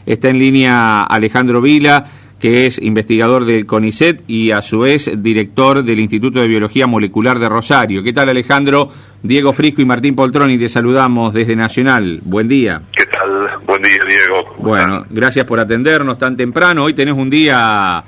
Está en línea Alejandro Vila, que es investigador del CONICET y a su vez director del Instituto de Biología Molecular de Rosario. ¿Qué tal, Alejandro? Diego Frisco y Martín Poltroni te saludamos desde Nacional. Buen día. ¿Qué tal? Buen día, Diego. Bueno, gracias por atendernos tan temprano. Hoy tenés un día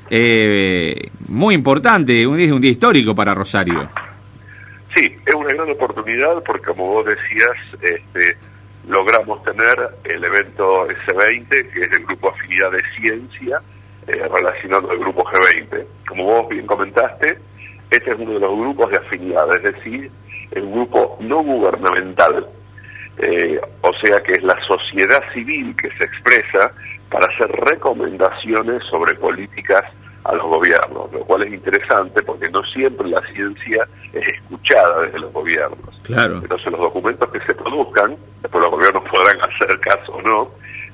muy importante, un día histórico para Rosario. Sí, es una gran oportunidad porque, como vos decías, logramos tener el evento S20, que es el Grupo Afinidad de Ciencia, relacionado al Grupo G20. Como vos bien comentaste, este es uno de los grupos de afinidad, es decir, el grupo no gubernamental, o sea que es la sociedad civil que se expresa para hacer recomendaciones sobre políticas a los gobiernos, lo cual es interesante porque no siempre la ciencia es escuchada desde los gobiernos. Claro. Entonces los documentos que se produzcan, después los gobiernos podrán hacer caso o no,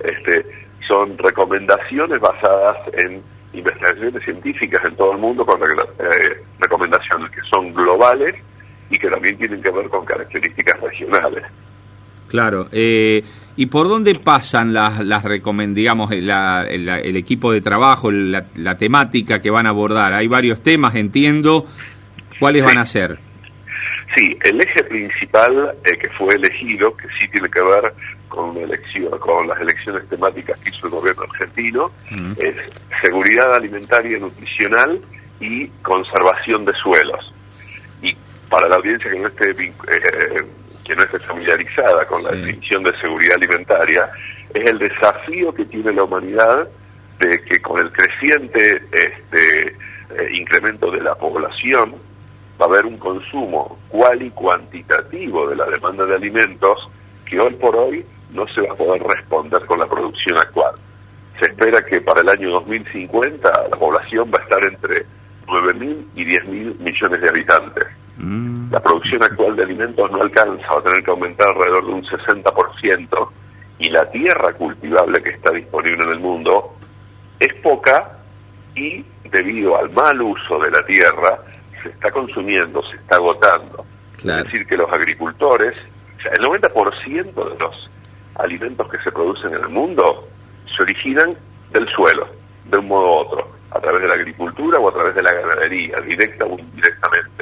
son recomendaciones basadas en investigaciones científicas en todo el mundo, con recomendaciones que son globales y que también tienen que ver con características regionales. Claro. ¿Y por dónde pasan las digamos, el equipo de trabajo, la temática que van a abordar? Hay varios temas, entiendo. ¿Cuáles van a ser? Sí, el eje principal que fue elegido, que sí tiene que ver con las elecciones temáticas que hizo el gobierno argentino, es seguridad alimentaria y nutricional y conservación de suelos. Y para la audiencia que no esté familiarizada con la definición de seguridad alimentaria, es el desafío que tiene la humanidad de que con el creciente incremento de la población va a haber un consumo cual y cuantitativo de la demanda de alimentos que hoy por hoy no se va a poder responder con la producción actual. Se espera que para el año 2050 la población va a estar entre 9.000 y 10.000 millones de habitantes. La producción actual de alimentos no alcanza, va a tener que aumentar alrededor de un 60%, y la tierra cultivable que está disponible en el mundo es poca y debido al mal uso de la tierra se está consumiendo, se está agotando. Claro. Es decir, que los agricultores, o sea, el 90% de los alimentos que se producen en el mundo se originan del suelo, de un modo u otro, a través de la agricultura o a través de la ganadería, directa o indirectamente.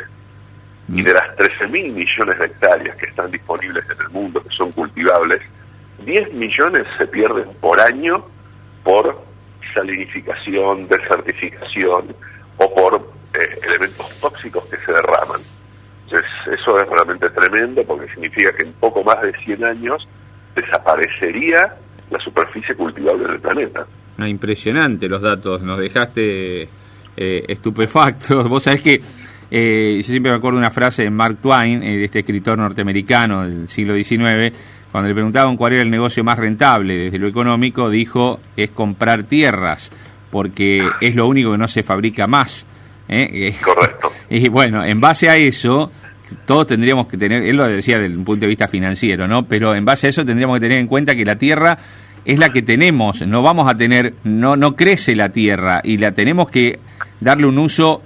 Y de las 13.000 millones de hectáreas que están disponibles en el mundo, que son cultivables, 10 millones se pierden por año por salinificación, desertificación o por elementos tóxicos que se derraman. Entonces, eso es realmente tremendo porque significa que en poco más de 100 años desaparecería la superficie cultivable del planeta. Impresionante los datos, nos dejaste estupefactos. Vos sabés que yo siempre me acuerdo de una frase de Mark Twain, de este escritor norteamericano del siglo XIX, cuando le preguntaban cuál era el negocio más rentable desde lo económico, dijo, es comprar tierras, porque es lo único que no se fabrica más. Correcto. Y bueno, en base a eso, todos tendríamos que tener, él lo decía desde un punto de vista financiero, ¿no? Pero en base a eso tendríamos que tener en cuenta que la tierra es la que tenemos, no vamos a tener, no crece la tierra y la tenemos que darle un uso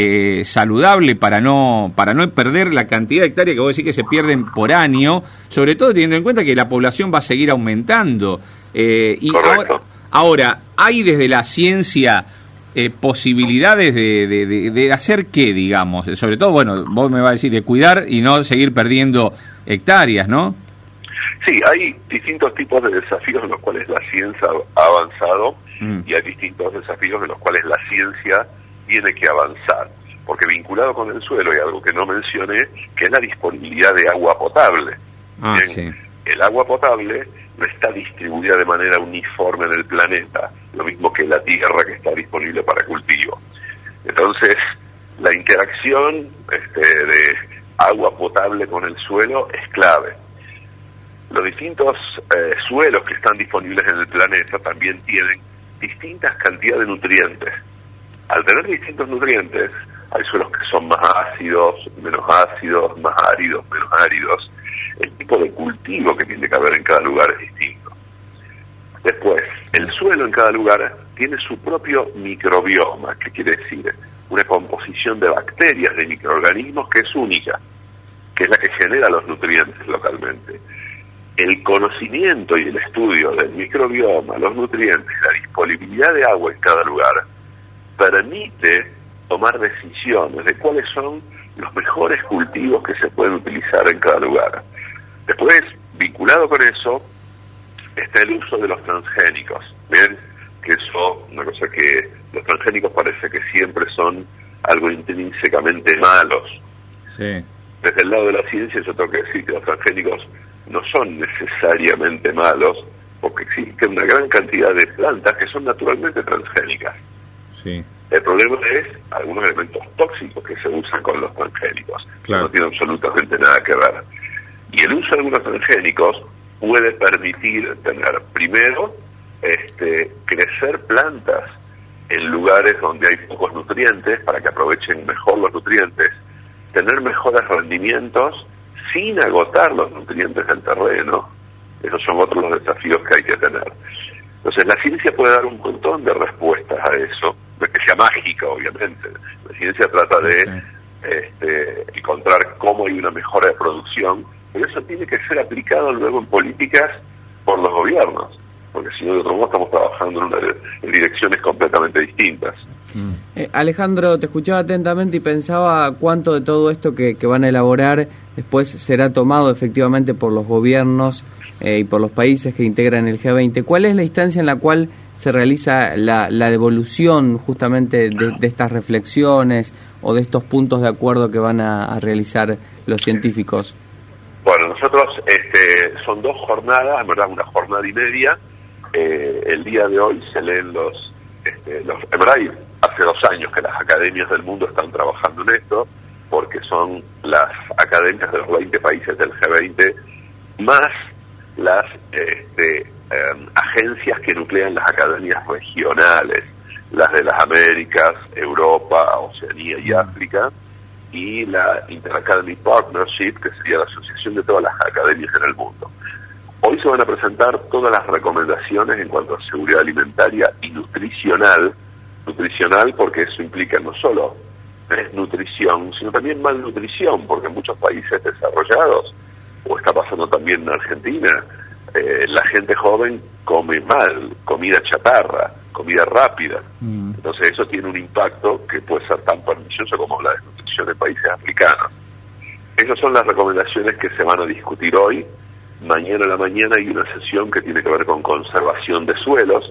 saludable para no perder la cantidad de hectáreas que vos decís que se pierden por año, sobre todo teniendo en cuenta que la población va a seguir aumentando. Y ahora, ¿hay desde la ciencia posibilidades de hacer qué, digamos? Sobre todo, bueno, vos me vas a decir de cuidar y no seguir perdiendo hectáreas, ¿no? Sí, hay distintos tipos de desafíos en los cuales la ciencia ha avanzado y hay distintos desafíos en los cuales la ciencia tiene que avanzar, porque vinculado con el suelo hay algo que no mencioné, que es la disponibilidad de agua potable. Sí. El agua potable no está distribuida de manera uniforme en el planeta, lo mismo que la tierra que está disponible para cultivo. Entonces, la interacción de agua potable con el suelo es clave. Los distintos suelos que están disponibles en el planeta también tienen distintas cantidades de nutrientes. Al tener distintos nutrientes, hay suelos que son más ácidos, menos ácidos, más áridos, menos áridos. El tipo de cultivo que tiene que haber en cada lugar es distinto. Después, el suelo en cada lugar tiene su propio microbioma, que quiere decir una composición de bacterias, de microorganismos que es única, que es la que genera los nutrientes localmente. el conocimiento y el estudio del microbioma, los nutrientes, la disponibilidad de agua en cada lugar, permite tomar decisiones de cuáles son los mejores cultivos que se pueden utilizar en cada lugar. Después, vinculado con eso, está el uso de los transgénicos. ¿Ven? Que eso, una cosa que los transgénicos parece que siempre son algo intrínsecamente malos. Sí. Desde el lado de la ciencia yo tengo que decir que los transgénicos no son necesariamente malos, porque existe una gran cantidad de plantas que son naturalmente transgénicas. Sí. El problema es algunos elementos tóxicos que se usan con los transgénicos, claro, que no tienen absolutamente nada que ver. Y el uso de algunos transgénicos puede permitir tener, primero, crecer plantas en lugares donde hay pocos nutrientes para que aprovechen mejor los nutrientes, tener mejores rendimientos sin agotar los nutrientes del terreno. Esos son otros los desafíos que hay que tener. Entonces la ciencia puede dar un montón de respuestas a eso, no es que sea mágica obviamente, la ciencia trata de encontrar cómo hay una mejora de producción, pero eso tiene que ser aplicado luego en políticas por los gobiernos, porque si no de otro modo estamos trabajando en direcciones completamente distintas. Alejandro, te escuchaba atentamente y pensaba cuánto de todo esto que van a elaborar después será tomado efectivamente por los gobiernos y por los países que integran el G20. ¿Cuál es la instancia en la cual se realiza la devolución justamente de estas reflexiones o de estos puntos de acuerdo que van a realizar los científicos? Bueno, nosotros son 2 jornadas, en verdad una jornada y media. El día de hoy se leen en verdad hace 2 años que las academias del mundo están trabajando en esto, porque son las academias de los 20 países del G20 más las agencias que nuclean las academias regionales, las de las Américas, Europa, Oceanía y África, y la Interacademy Partnership, que sería la asociación de todas las academias en el mundo. Hoy se van a presentar todas las recomendaciones en cuanto a seguridad alimentaria y nutricional porque eso implica no solo desnutrición, sino también malnutrición, porque en muchos países desarrollados, o está pasando también en Argentina, la gente joven come mal, comida chatarra, comida rápida. Entonces eso tiene un impacto que puede ser tan pernicioso como la desnutrición en países africanos. Esas son las recomendaciones que se van a discutir hoy. Mañana a la mañana hay una sesión que tiene que ver con conservación de suelos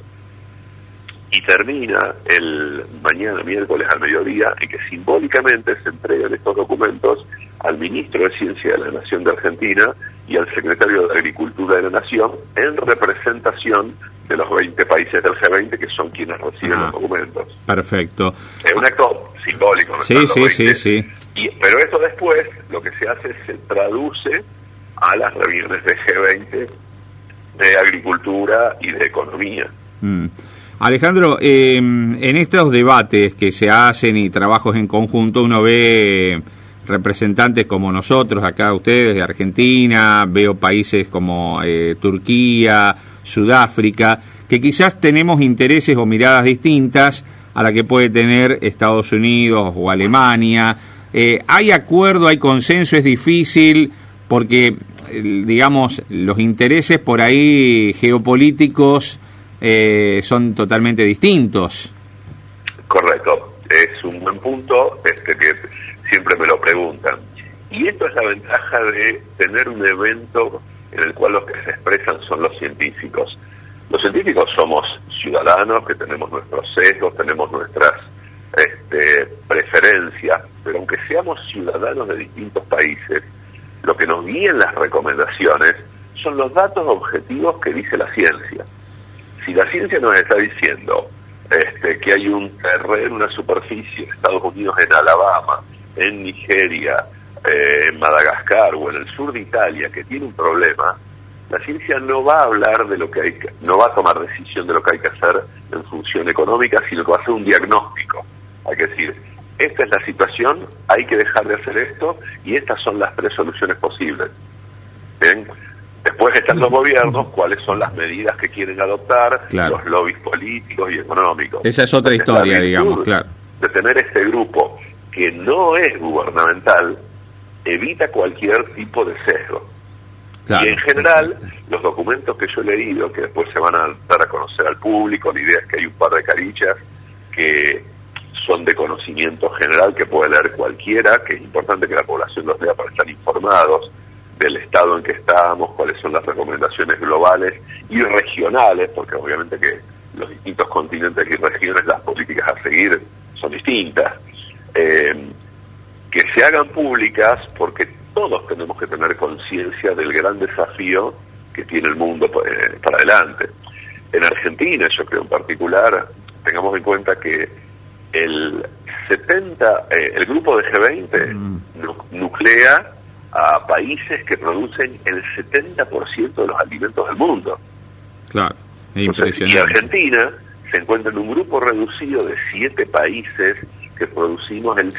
y termina el mañana miércoles al mediodía en que simbólicamente se entregan estos documentos al ministro de Ciencia de la Nación de Argentina y al secretario de Agricultura de la Nación en representación de los 20 países del G20 que son quienes reciben los documentos. Perfecto. Es un acto simbólico, ¿no? Sí. Pero eso después lo que se hace se traduce a las reuniones de G20 de agricultura y de economía. Alejandro, en estos debates que se hacen y trabajos en conjunto, uno ve representantes como nosotros, acá ustedes de Argentina, veo países como Turquía, Sudáfrica, que quizás tenemos intereses o miradas distintas a la que puede tener Estados Unidos o Alemania. ¿Hay acuerdo, hay consenso? ¿Es difícil? Porque, digamos, los intereses por ahí geopolíticos son totalmente distintos. Correcto, es un buen punto que siempre me lo preguntan. Y esto es la ventaja de tener un evento en el cual los que se expresan son los científicos. Los científicos somos ciudadanos que tenemos nuestros sesgos, tenemos nuestras preferencias, pero aunque seamos ciudadanos de distintos países, lo que nos guía en las recomendaciones son los datos objetivos que dice la ciencia. Si la ciencia nos está diciendo que hay un terreno, una superficie en Estados Unidos, en Alabama, en Nigeria, en Madagascar o en el sur de Italia que tiene un problema, la ciencia no va a hablar de lo que no va a tomar decisión de lo que hay que hacer en función económica, sino que va a hacer un diagnóstico. Hay que decir, esta es la situación, hay que dejar de hacer esto y estas son las 3 soluciones posibles. ¿Bien? Después están los gobiernos, cuáles son las medidas que quieren adoptar, claro, los lobbies políticos y económicos. Esa es otra historia, digamos, claro. De tener este grupo que no es gubernamental, evita cualquier tipo de sesgo. Claro. Y en general, los documentos que yo he leído, que después se van a dar a conocer al público, la idea es que hay un par de carillas que son de conocimiento general, que puede leer cualquiera, que es importante que la población los lea para estar informados del estado en que estamos, cuáles son las recomendaciones globales y regionales, porque obviamente que los distintos continentes y regiones, las políticas a seguir son distintas, que se hagan públicas, porque todos tenemos que tener conciencia del gran desafío que tiene el mundo para adelante. En Argentina, yo creo en particular, tengamos en cuenta que el grupo de G20 nuclea a países que producen el 70% de los alimentos del mundo. Claro, es impresionante. Y Argentina se encuentra en un grupo reducido de 7 países que producimos el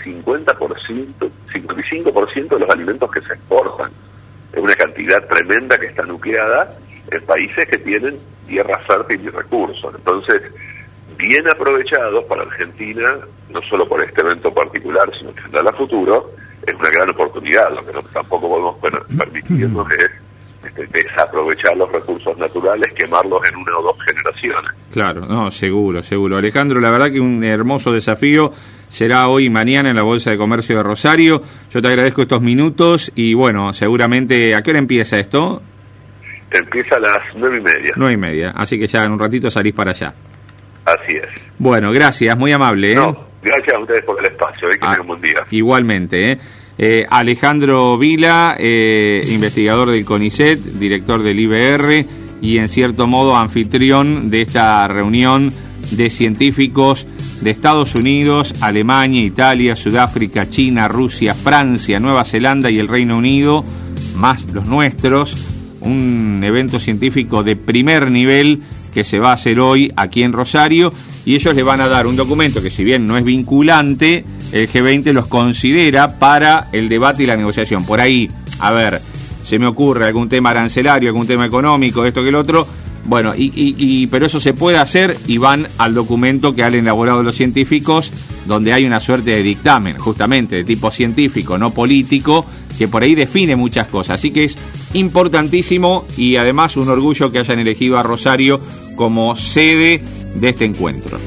55% de los alimentos que se exportan. Es una cantidad tremenda que está nucleada en países que tienen tierra fértil y recursos. Entonces, bien aprovechados para Argentina, no solo por este evento particular, sino que en el futuro, es una gran oportunidad. Lo que tampoco podemos permitirnos es desaprovechar los recursos naturales, quemarlos en 1 o 2 generaciones. Claro, no, seguro. Alejandro, la verdad que un hermoso desafío será hoy y mañana en la Bolsa de Comercio de Rosario. Yo te agradezco estos minutos y bueno, seguramente, ¿a qué hora empieza esto? Empieza a las 9:30. 9:30, así que ya en un ratito salís para allá. Así es. Bueno, gracias, muy amable. No, gracias a ustedes por el espacio, que tengan un buen día. Igualmente. Alejandro Vila, investigador del CONICET, director del IBR y en cierto modo anfitrión de esta reunión de científicos de Estados Unidos, Alemania, Italia, Sudáfrica, China, Rusia, Francia, Nueva Zelanda y el Reino Unido, más los nuestros, un evento científico de primer nivel que se va a hacer hoy aquí en Rosario, y ellos le van a dar un documento que, si bien no es vinculante, el G20 los considera para el debate y la negociación. Por ahí, a ver, se me ocurre algún tema arancelario, algún tema económico, esto que el otro, bueno, pero eso se puede hacer y van al documento que han elaborado los científicos, donde hay una suerte de dictamen, justamente de tipo científico, no político, que por ahí define muchas cosas. Así que es importantísimo y además un orgullo que hayan elegido a Rosario como sede de este encuentro.